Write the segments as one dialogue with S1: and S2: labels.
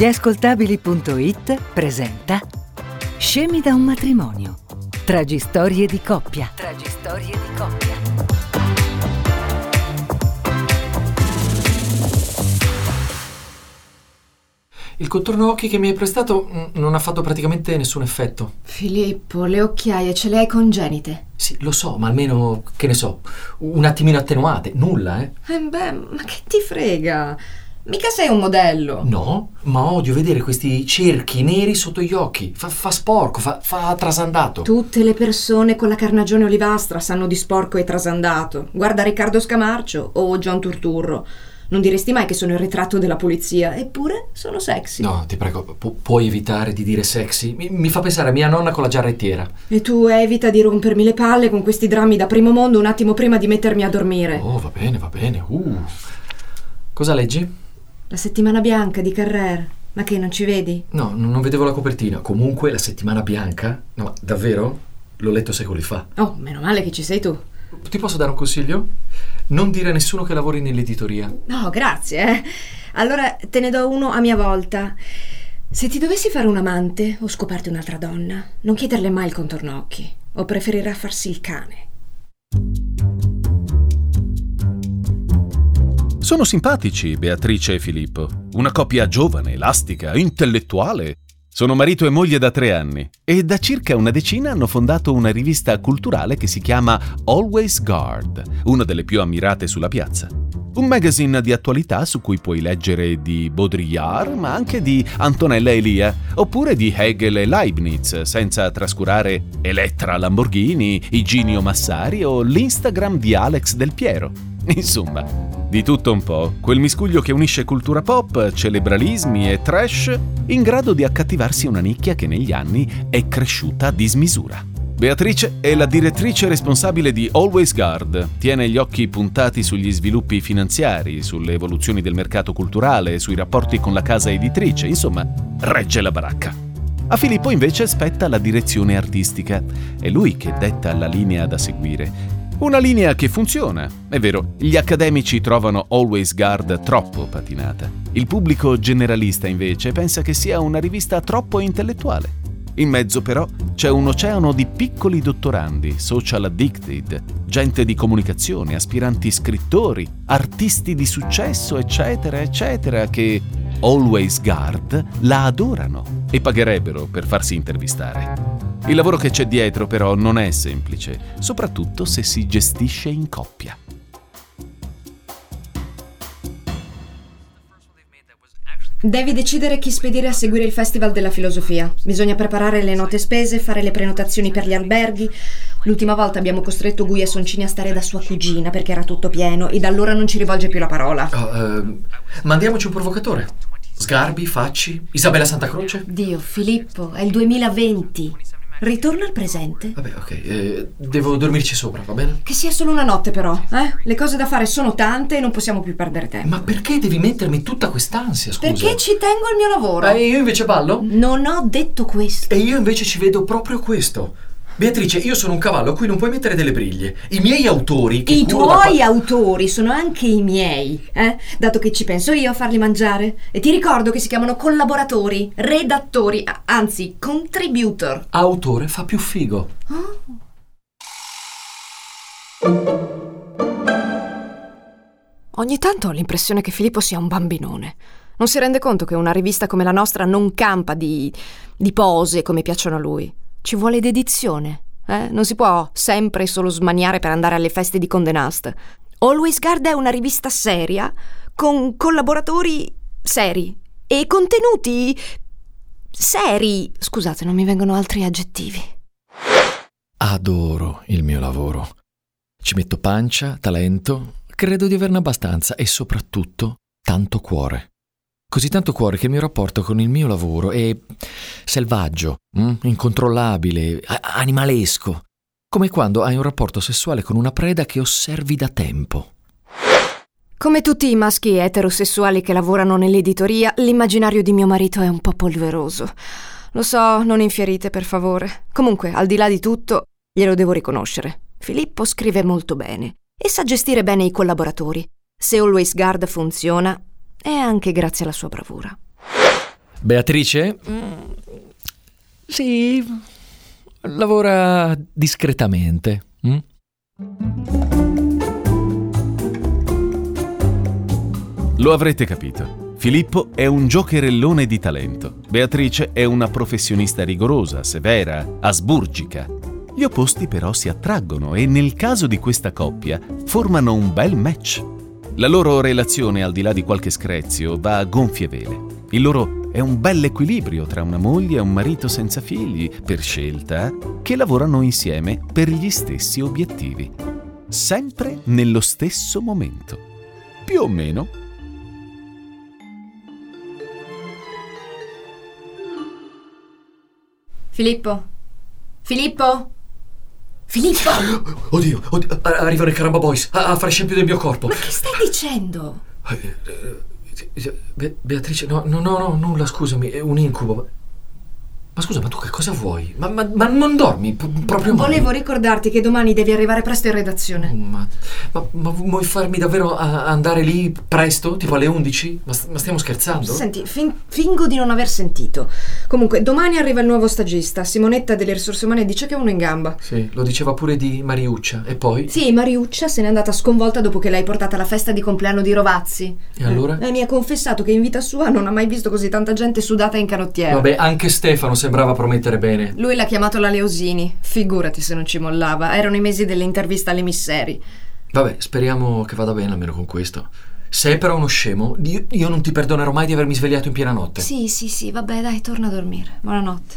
S1: Gli ascoltabili.it presenta Scemi da un matrimonio. Tragistorie di coppia.
S2: Il contorno occhi che mi hai prestato non ha fatfatto praticamente nessun effetto.
S3: Filippo, le occhiaie ce le hai congenite.
S2: Sì, lo so, ma almeno, che ne so, un attimino attenuate. Nulla,
S3: Ma che ti frega? Mica sei un modello.
S2: No, ma odio vedere questi cerchi neri sotto gli occhi. Fa sporco, fa trasandato.
S3: Tutte le persone con la carnagione olivastra sanno di sporco e trasandato. Guarda Riccardo Scamarcio o John Turturro. Non diresti mai che sono il ritratto della polizia, eppure sono sexy.
S2: No, ti prego, puoi evitare di dire sexy? Mi fa pensare a mia nonna con la giarrettiera.
S3: E tu evita di rompermi le palle con questi drammi da primo mondo un attimo prima di mettermi a dormire.
S2: Oh, va bene. Cosa leggi?
S3: La settimana bianca di Carrère. Ma che, non ci vedi?
S2: No, non vedevo la copertina. Comunque, la settimana bianca? No, ma davvero? L'ho letto secoli fa.
S3: Oh, meno male che ci sei tu.
S2: Ti posso dare un consiglio? Non dire a nessuno che lavori nell'editoria.
S3: No, grazie. Allora te ne do uno a mia volta. Se ti dovessi fare un amante o scoparti un'altra donna, non chiederle mai il contorno occhi, o preferirà farsi il cane.
S4: Sono simpatici Beatrice e Filippo, una coppia giovane, elastica, intellettuale. Sono marito e moglie da 3 anni e da circa una decina hanno fondato una rivista culturale che si chiama Always Guard, una delle più ammirate sulla piazza. Un magazine di attualità su cui puoi leggere di Baudrillard, ma anche di Antonella Elia, oppure di Hegel e Leibniz, senza trascurare Elettra Lamborghini, Iginio Massari o l'Instagram di Alex Del Piero. Insomma, di tutto un po', quel miscuglio che unisce cultura pop, cerebralismi e trash, in grado di accattivarsi una nicchia che negli anni è cresciuta a dismisura. Beatrice è la direttrice responsabile di Always Guard, tiene gli occhi puntati sugli sviluppi finanziari, sulle evoluzioni del mercato culturale, sui rapporti con la casa editrice, insomma, regge la baracca. A Filippo invece spetta la direzione artistica, è lui che detta la linea da seguire. Una linea che funziona, è vero, gli accademici trovano Always Guard troppo patinata. Il pubblico generalista invece pensa che sia una rivista troppo intellettuale. In mezzo però c'è un oceano di piccoli dottorandi, social addicted, gente di comunicazione, aspiranti scrittori, artisti di successo, eccetera, eccetera, che Always Guard la adorano e pagherebbero per farsi intervistare. Il lavoro che c'è dietro però non è semplice, soprattutto se si gestisce in coppia.
S3: Devi decidere chi spedire a seguire il Festival della Filosofia. Bisogna preparare le note spese, fare le prenotazioni per gli alberghi. L'ultima volta abbiamo costretto Guia Soncini a stare da sua cugina perché era tutto pieno e da allora non ci rivolge più la parola.
S2: Mandiamoci un provocatore. Sgarbi, Facci, Isabella Santa Croce.
S3: Dio, Filippo, è il 2020. Ritorna al presente.
S2: Vabbè, ok, devo dormirci sopra, va bene?
S3: Che sia solo una notte però, eh? Le cose da fare sono tante e non possiamo più perdere tempo.
S2: Ma perché devi mettermi tutta quest'ansia, scusa?
S3: Perché ci tengo al mio lavoro.
S2: E io invece ballo?
S3: Non ho detto questo.
S2: E io invece ci vedo proprio questo. Beatrice, io sono un cavallo a cui non puoi mettere delle briglie. I miei autori che
S3: I
S2: curo
S3: tuoi autori sono anche i miei, dato che ci penso io a farli mangiare. E ti ricordo che si chiamano collaboratori, redattori, anzi contributor.
S2: Autore fa più figo.
S3: Ogni tanto ho l'impressione che Filippo sia un bambinone. Non si rende conto che una rivista come la nostra non campa di pose come piacciono a lui. Ci vuole dedizione, Non si può sempre solo smaniare per andare alle feste di Condé Nast. Always Guard è una rivista seria, con collaboratori seri e contenuti seri. Scusate, non mi vengono altri aggettivi.
S2: Adoro il mio lavoro. Ci metto pancia, talento, credo di averne abbastanza e soprattutto tanto cuore. Così tanto cuore che il mio rapporto con il mio lavoro è selvaggio, incontrollabile, animalesco, come quando hai un rapporto sessuale con una preda che osservi da tempo.
S3: Come tutti i maschi eterosessuali che lavorano nell'editoria, l'immaginario di mio marito è un po' polveroso. Lo so, non infierite per favore. Comunque, al di là di tutto, glielo devo riconoscere. Filippo scrive molto bene e sa gestire bene i collaboratori. Se Always Guard funziona, è anche grazie alla sua bravura.
S2: Beatrice? Sì, lavora discretamente.
S4: Lo avrete capito. Filippo è un giocherellone di talento. Beatrice è una professionista rigorosa, severa, asburgica. Gli opposti però si attraggono e nel caso di questa coppia formano un bel match. La loro relazione, al di là di qualche screzio, va a gonfie vele. Il loro è un bel equilibrio tra una moglie e un marito senza figli, per scelta, che lavorano insieme per gli stessi obiettivi. Sempre nello stesso momento. Più o meno.
S3: Filippo? Filippo? Filippo!
S2: Oddio, arrivano i Caramba Boys a fare scempio del mio corpo.
S3: Ma che stai dicendo?
S2: Beatrice, no, nulla, scusami, è un incubo. Ma scusa, ma tu che cosa vuoi? Ma non dormi proprio mai?
S3: Volevo ricordarti che domani devi arrivare presto in redazione.
S2: Ma vuoi farmi davvero andare lì presto? Tipo alle 11? Ma stiamo scherzando?
S3: Senti, fingo di non aver sentito. Comunque, domani arriva il nuovo stagista. Simonetta delle risorse umane dice che è uno in gamba.
S2: Sì, lo diceva pure di Mariuccia. E poi?
S3: Sì, Mariuccia se n'è andata sconvolta dopo che l'hai portata alla festa di compleanno di Rovazzi.
S2: E allora?
S3: Mi ha confessato che in vita sua non ha mai visto così tanta gente sudata in canottiera.
S2: Vabbè, anche Stefano sembrava promettere bene.
S3: Lui l'ha chiamato la Leosini. Figurati se non ci mollava. Erano i mesi dell'intervista alle Misseri.
S2: Vabbè, speriamo che vada bene almeno con questo. Se è però uno scemo, io non ti perdonerò mai di avermi svegliato in piena notte.
S3: Sì, vabbè, dai, torna a dormire. Buonanotte.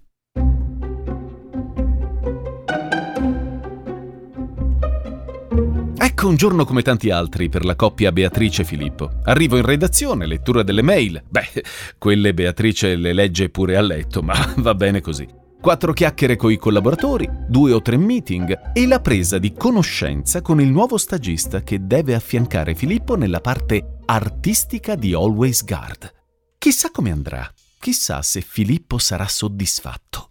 S4: Ecco un giorno come tanti altri per la coppia Beatrice e Filippo. Arrivo in redazione, lettura delle mail. Beh, quelle Beatrice le legge pure a letto, ma va bene così. 4 chiacchiere coi collaboratori, 2 o 3 meeting e la presa di conoscenza con il nuovo stagista che deve affiancare Filippo nella parte artistica di Always Guard. Chissà come andrà, chissà se Filippo sarà soddisfatto.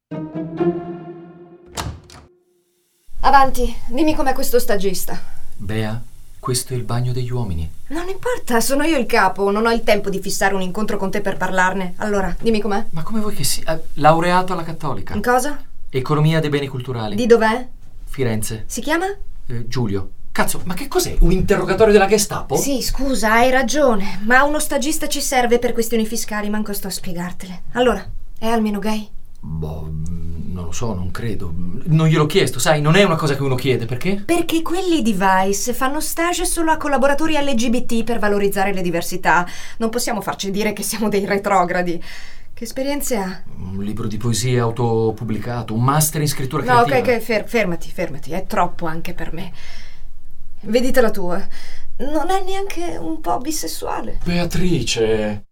S3: Avanti, dimmi com'è questo stagista.
S2: Bea, questo è il bagno degli uomini.
S3: Non importa, sono io il capo, non ho il tempo di fissare un incontro con te per parlarne. Allora, dimmi com'è.
S2: Ma come vuoi che sia? Laureato alla Cattolica.
S3: In cosa?
S2: Economia dei beni culturali.
S3: Di dov'è?
S2: Firenze.
S3: Si chiama?
S2: Giulio. Cazzo, ma che cos'è? Un interrogatorio della Gestapo?
S3: Sì, scusa, hai ragione, ma uno stagista ci serve per questioni fiscali, manco sto a spiegartele. Allora, è almeno gay?
S2: Boh, non lo so, non credo. Non gliel'ho chiesto, sai, non è una cosa che uno chiede, perché?
S3: Perché quelli di Vice fanno stage solo a collaboratori LGBT per valorizzare le diversità. Non possiamo farci dire che siamo dei retrogradi. Che esperienze ha?
S2: Un libro di poesia autopubblicato, un master in scrittura
S3: No,
S2: creativa.
S3: ok, fermati, è troppo anche per me. Vedite la tua. Non è neanche un po' bisessuale.
S2: Beatrice.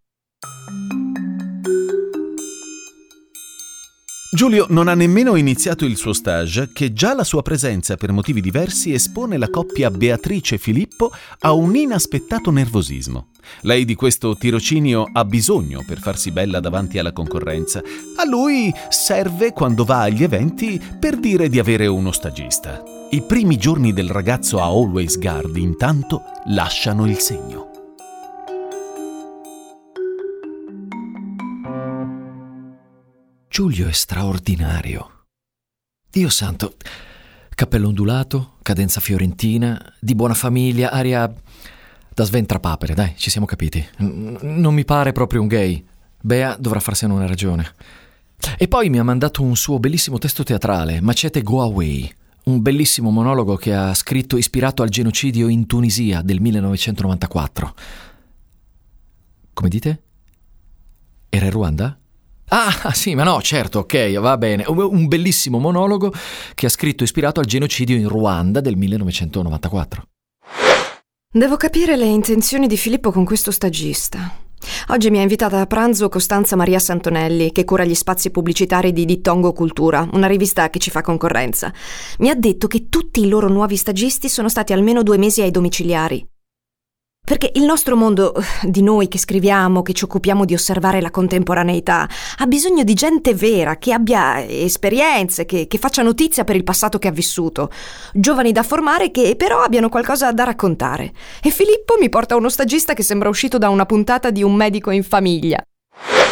S4: Giulio non ha nemmeno iniziato il suo stage che già la sua presenza per motivi diversi espone la coppia Beatrice e Filippo a un inaspettato nervosismo. Lei di questo tirocinio ha bisogno per farsi bella davanti alla concorrenza. A lui serve quando va agli eventi per dire di avere uno stagista. I primi giorni del ragazzo a Always Guard intanto lasciano il segno.
S2: Giulio è straordinario. Dio santo, cappello ondulato, cadenza fiorentina, di buona famiglia, aria da sventrapapere, dai, ci siamo capiti. Non mi pare proprio un gay. Bea dovrà farsene una ragione. E poi mi ha mandato un suo bellissimo testo teatrale, Macete Go Away, un bellissimo monologo che ha scritto ispirato al genocidio in Tunisia del 1994. Come dite? Era in Ruanda? Ah, sì, ma no, certo, ok, va bene. Un bellissimo monologo che ha scritto ispirato al genocidio in Ruanda del 1994.
S3: Devo capire le intenzioni di Filippo con questo stagista. Oggi mi ha invitata a pranzo Costanza Maria Santonelli, che cura gli spazi pubblicitari di Dittongo Cultura, una rivista che ci fa concorrenza. Mi ha detto che tutti i loro nuovi stagisti sono stati almeno 2 mesi ai domiciliari. Perché il nostro mondo, di noi che scriviamo, che ci occupiamo di osservare la contemporaneità, ha bisogno di gente vera, che abbia esperienze, che faccia notizia per il passato che ha vissuto. Giovani da formare che però abbiano qualcosa da raccontare. E Filippo mi porta uno stagista che sembra uscito da una puntata di Un medico in famiglia.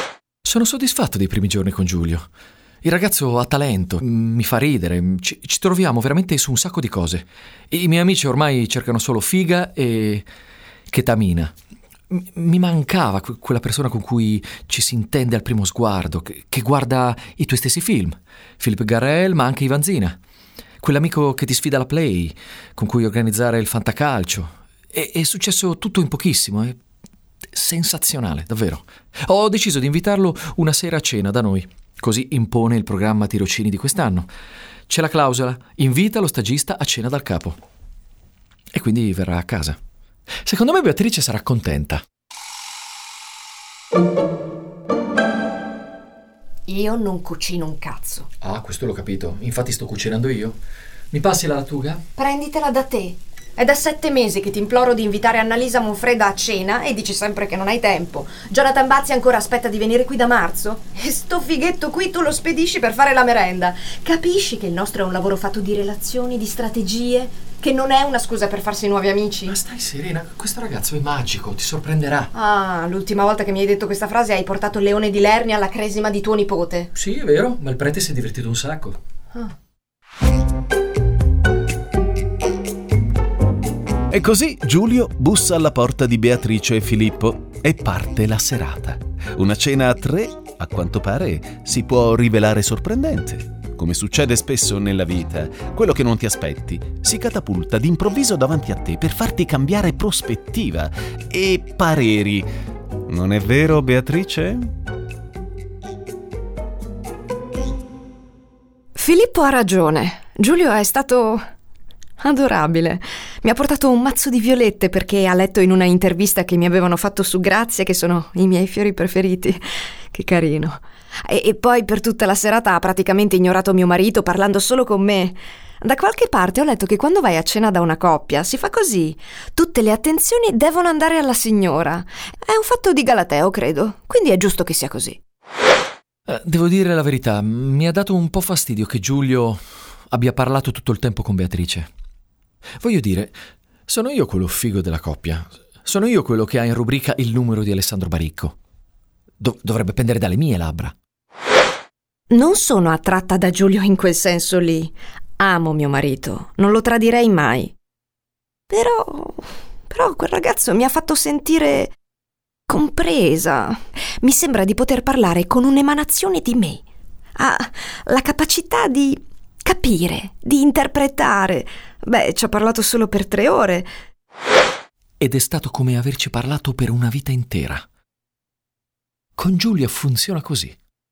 S2: Sono soddisfatto dei primi giorni con Giulio. Il ragazzo ha talento, mi fa ridere, ci troviamo veramente su un sacco di cose. I miei amici ormai cercano solo figa e ketamina. Mi mancava quella persona con cui ci si intende al primo sguardo, che guarda i tuoi stessi film. Philippe Garrel, ma anche Ivanzina. Quell'amico che ti sfida alla Play, con cui organizzare il fantacalcio. È successo tutto in pochissimo, è sensazionale, davvero. Ho deciso di invitarlo una sera a cena da noi, così impone il programma tirocini di quest'anno. C'è la clausola, invita lo stagista a cena dal capo. E quindi verrà a casa. Secondo me Beatrice sarà contenta.
S3: Io non cucino un cazzo.
S2: Ah, questo l'ho capito. Infatti sto cucinando io. Mi passi la lattuga?
S3: Prenditela da te. È da 7 mesi che ti imploro di invitare Annalisa Monfreda a cena e dici sempre che non hai tempo. Jonathan Bazzi ancora aspetta di venire qui da marzo? E sto fighetto qui tu lo spedisci per fare la merenda. Capisci che il nostro è un lavoro fatto di relazioni, di strategie, che non è una scusa per farsi nuovi amici?
S2: Ma stai serena, questo ragazzo è magico, ti sorprenderà.
S3: Ah, l'ultima volta che mi hai detto questa frase hai portato Leone di Lernia alla cresima di tuo nipote.
S2: Sì, è vero, ma il prete si è divertito un sacco.
S3: Ah.
S4: E così Giulio bussa alla porta di Beatrice e Filippo e parte la serata. Una cena a 3, a quanto pare, si può rivelare sorprendente. Come succede spesso nella vita, quello che non ti aspetti si catapulta d'improvviso davanti a te per farti cambiare prospettiva e pareri. Non è vero, Beatrice?
S3: Filippo ha ragione. Giulio è stato adorabile. Mi ha portato un mazzo di violette perché ha letto in una intervista che mi avevano fatto su Grazia che sono i miei fiori preferiti. Che carino. E poi per tutta la serata ha praticamente ignorato mio marito parlando solo con me. Da qualche parte ho letto che quando vai a cena da una coppia si fa così. Tutte le attenzioni devono andare alla signora. È un fatto di Galateo, credo. Quindi è giusto che sia così.
S2: Devo dire la verità, mi ha dato un po' fastidio che Giulio abbia parlato tutto il tempo con Beatrice. Voglio dire, sono io quello figo della coppia. Sono io quello che ha in rubrica il numero di Alessandro Baricco. Dovrebbe pendere dalle mie labbra.
S3: Non sono attratta da Giulio in quel senso lì. Amo mio marito, non lo tradirei mai. Però quel ragazzo mi ha fatto sentire compresa. Mi sembra di poter parlare con un'emanazione di me. Ha la capacità di capire, di interpretare. Beh, ci ha parlato solo per 3 ore.
S2: Ed è stato come averci parlato per una vita intera. Con Giulia funziona così.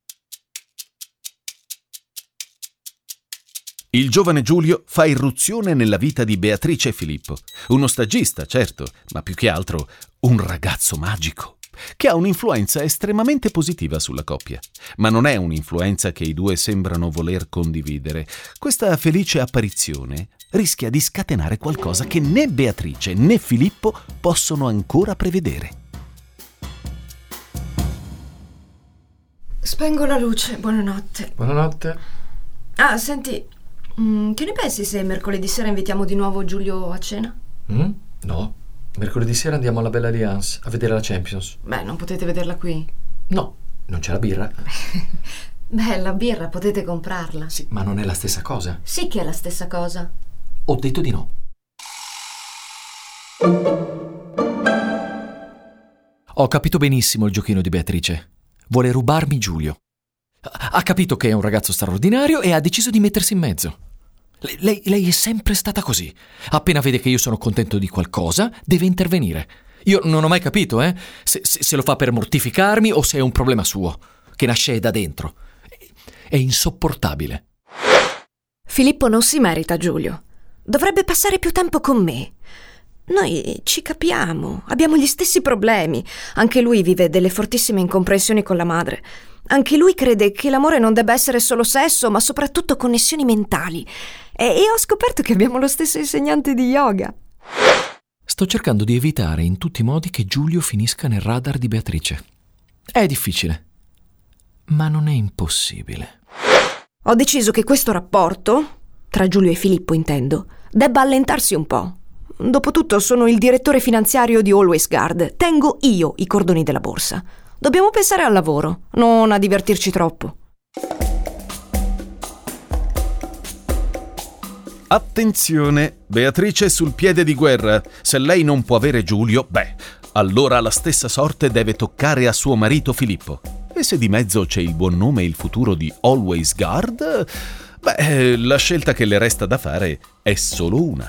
S4: Il giovane Giulio fa irruzione nella vita di Beatrice e Filippo. Uno stagista, certo, ma più che altro un ragazzo magico, che ha un'influenza estremamente positiva sulla coppia. Ma non è un'influenza che i due sembrano voler condividere. Questa felice apparizione rischia di scatenare qualcosa che né Beatrice né Filippo possono ancora prevedere.
S3: Spengo la luce, buonanotte.
S2: Buonanotte.
S3: Ah, senti, che ne pensi se mercoledì sera invitiamo di nuovo Giulio a cena?
S2: No, mercoledì sera andiamo alla Bella Alliance a vedere la Champions.
S3: Beh, non potete vederla qui.
S2: No, non c'è la birra.
S3: Beh, la birra potete comprarla.
S2: Sì, ma non è la stessa cosa.
S3: Sì che è la stessa cosa.
S2: Ho detto di no. Ho capito benissimo il giochino di Beatrice. Vuole rubarmi Giulio. Ha capito che è un ragazzo straordinario e ha deciso di mettersi in mezzo. Lei è sempre stata così. Appena vede che io sono contento di qualcosa, deve intervenire. Io non ho mai capito, se lo fa per mortificarmi o se è un problema suo, che nasce da dentro. È insopportabile.
S3: Filippo non si merita Giulio. Dovrebbe passare più tempo con me. Noi ci capiamo, abbiamo gli stessi problemi. Anche lui vive delle fortissime incomprensioni con la madre. Anche lui crede che l'amore non debba essere solo sesso, ma soprattutto connessioni mentali. E ho scoperto che abbiamo lo stesso insegnante di yoga.
S2: Sto cercando di evitare in tutti i modi che Giulio finisca nel radar di Beatrice. È difficile, ma non è impossibile.
S3: Ho deciso che questo rapporto, tra Giulio e Filippo intendo, debba allentarsi un po'. Dopotutto sono il direttore finanziario di Always Guard. Tengo io i cordoni della borsa. Dobbiamo pensare al lavoro, non a divertirci troppo.
S4: Attenzione, Beatrice è sul piede di guerra. Se lei non può avere Giulio, allora la stessa sorte deve toccare a suo marito Filippo. E se di mezzo c'è il buon nome e il futuro di Always Guard, la scelta che le resta da fare è solo una.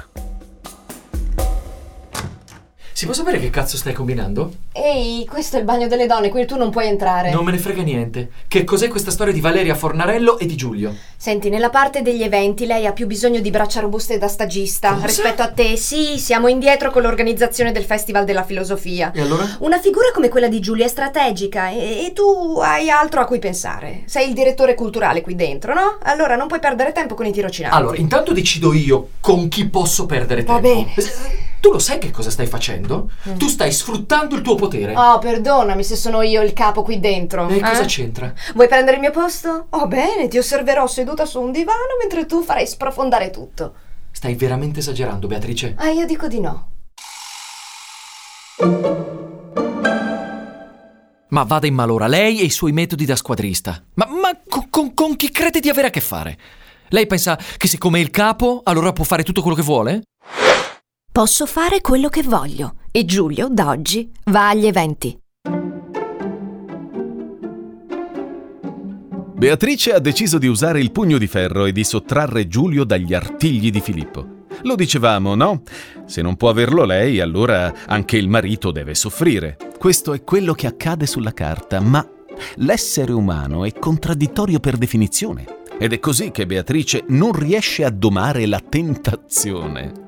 S2: Si può sapere che cazzo stai combinando?
S3: Ehi, questo è il bagno delle donne, qui tu non puoi entrare.
S2: Non me ne frega niente. Che cos'è questa storia di Valeria Fornarello e di Giulio?
S3: Senti, nella parte degli eventi lei ha più bisogno di braccia robuste da stagista.
S2: Cosa?
S3: Rispetto a te. Sì, siamo indietro con l'organizzazione del Festival della Filosofia.
S2: E allora?
S3: Una figura come quella di Giulio è strategica e tu hai altro a cui pensare. Sei il direttore culturale qui dentro, no? Allora non puoi perdere tempo con i tirocinanti.
S2: Allora, intanto decido io con chi posso perdere tempo.
S3: Va bene.
S2: Tu lo sai che cosa stai facendo? Tu stai sfruttando il tuo potere.
S3: Oh, perdonami se sono io il capo qui dentro.
S2: E cosa c'entra?
S3: Vuoi prendere il mio posto? Oh, bene, ti osserverò seduta su un divano mentre tu farai sprofondare tutto.
S2: Stai veramente esagerando, Beatrice.
S3: Io dico di no.
S2: Ma vada in malora, lei e i suoi metodi da squadrista. Ma con chi crede di avere a che fare? Lei pensa che siccome è il capo, allora può fare tutto quello che vuole?
S3: Posso fare quello che voglio e Giulio, da oggi, va agli eventi.
S4: Beatrice ha deciso di usare il pugno di ferro e di sottrarre Giulio dagli artigli di Filippo. Lo dicevamo, no? Se non può averlo lei, allora anche il marito deve soffrire. Questo è quello che accade sulla carta, ma l'essere umano è contraddittorio per definizione. Ed è così che Beatrice non riesce a domare la tentazione.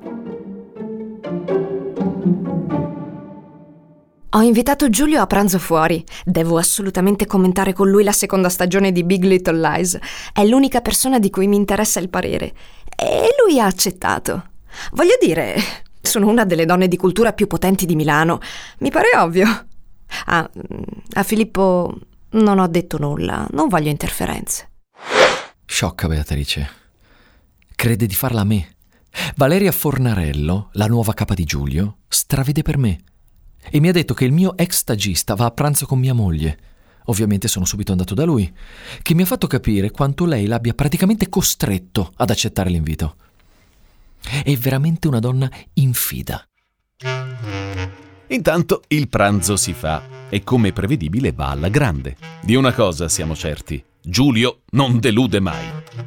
S3: Ho invitato Giulio a pranzo fuori. Devo assolutamente commentare con lui la seconda stagione di Big Little Lies. È l'unica persona di cui mi interessa il parere. E lui ha accettato. Voglio dire, sono una delle donne di cultura più potenti di Milano. Mi pare ovvio. A Filippo non ho detto nulla. Non voglio interferenze.
S2: Sciocca Beatrice. Crede di farla a me. Valeria Fornarello, la nuova capa di Giulio, stravede per me. E mi ha detto che il mio ex stagista va a pranzo con mia moglie. Ovviamente sono subito andato da lui, che mi ha fatto capire quanto lei l'abbia praticamente costretto ad accettare l'invito. È veramente una donna infida.
S4: Intanto il pranzo si fa e come prevedibile va alla grande. Di una cosa siamo certi, Giulio non delude mai.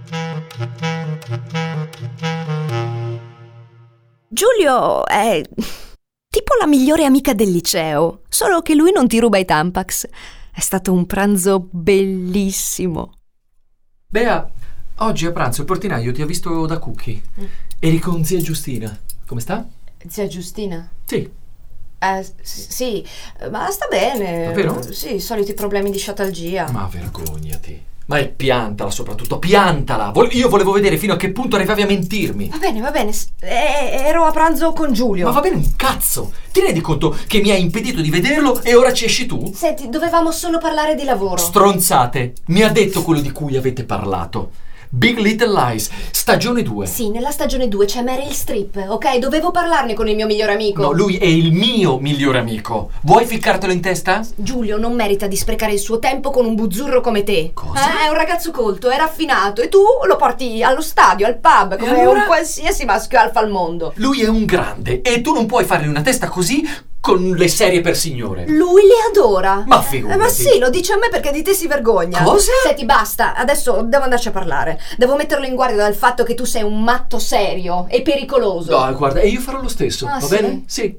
S3: Giulio è tipo la migliore amica del liceo, solo che lui non ti ruba i Tampax. È stato un pranzo bellissimo.
S2: Bea, oggi a pranzo il portinaio ti ha visto da Cookie. Eri con zia Giustina. Come sta?
S3: Zia Giustina?
S2: Sì.
S3: Sì, ma sta bene.
S2: Davvero?
S3: Sì, i soliti problemi di sciatalgia.
S2: Ma vergognati. Ma piantala soprattutto, piantala. Io volevo vedere fino a che punto arrivavi a mentirmi.
S3: Va bene. Ero a pranzo con Giulio.
S2: Ma va bene un cazzo. Ti rendi conto che mi hai impedito di vederlo e ora ci esci tu?
S3: Senti, dovevamo solo parlare di lavoro.
S2: Stronzate. Mi ha detto quello di cui avete parlato. Big Little Lies, stagione 2.
S3: Sì, nella stagione 2 c'è Meryl Streep, ok? Dovevo parlarne con il mio migliore amico.
S2: No, lui è il mio migliore amico. Vuoi ficcartelo in testa?
S3: Giulio non merita di sprecare il suo tempo con un buzzurro come te.
S2: Cosa?
S3: È un ragazzo colto, è raffinato e tu lo porti allo stadio, al pub, come
S2: allora?
S3: un qualsiasi maschio alfa al mondo.
S2: Lui è un grande e tu non puoi fargli una testa così con le serie per signore.
S3: Lui le adora.
S2: Ma figurati.
S3: Ma sì, lo dice a me perché di te si vergogna.
S2: Cosa?
S3: Senti, basta, adesso devo andarci a parlare. Devo metterlo in guardia dal fatto che tu sei un matto serio e pericoloso.
S2: No, guarda, e io farò lo stesso, va
S3: sì?
S2: bene? Sì.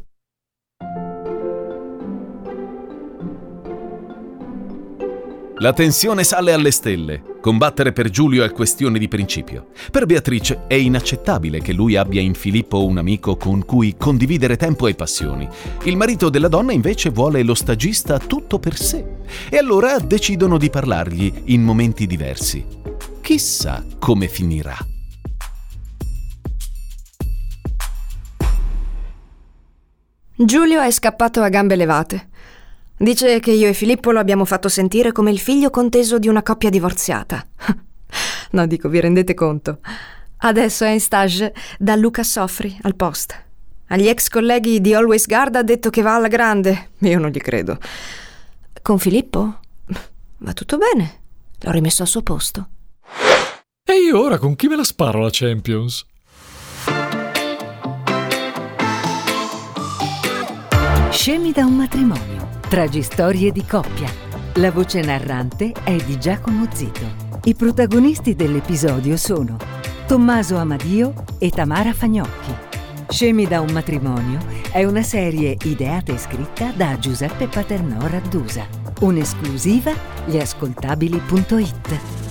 S4: La tensione sale alle stelle. Combattere per Giulio è questione di principio. Per Beatrice è inaccettabile che lui abbia in Filippo un amico con cui condividere tempo e passioni. Il marito della donna invece vuole lo stagista tutto per sé. E allora decidono di parlargli in momenti diversi. Chissà come finirà.
S3: Giulio è scappato a gambe levate. Dice che io e Filippo lo abbiamo fatto sentire come il figlio conteso di una coppia divorziata. No, dico, vi rendete conto? Adesso è in stage da Luca Soffri al Post. Agli ex colleghi di Always Guard ha detto che va alla grande. Io non gli credo. Con Filippo? Va tutto bene. L'ho rimesso al suo posto.
S2: E io ora con chi me la sparo la Champions?
S1: Scemi da un matrimonio. Tragistorie di coppia. La voce narrante è di Giacomo Zito. I protagonisti dell'episodio sono Tommaso Amadio e Tamara Fagnocchi. Scemi da un matrimonio è una serie ideata e scritta da Giuseppe Paternò Raddusa. Un'esclusiva gliascoltabili.it.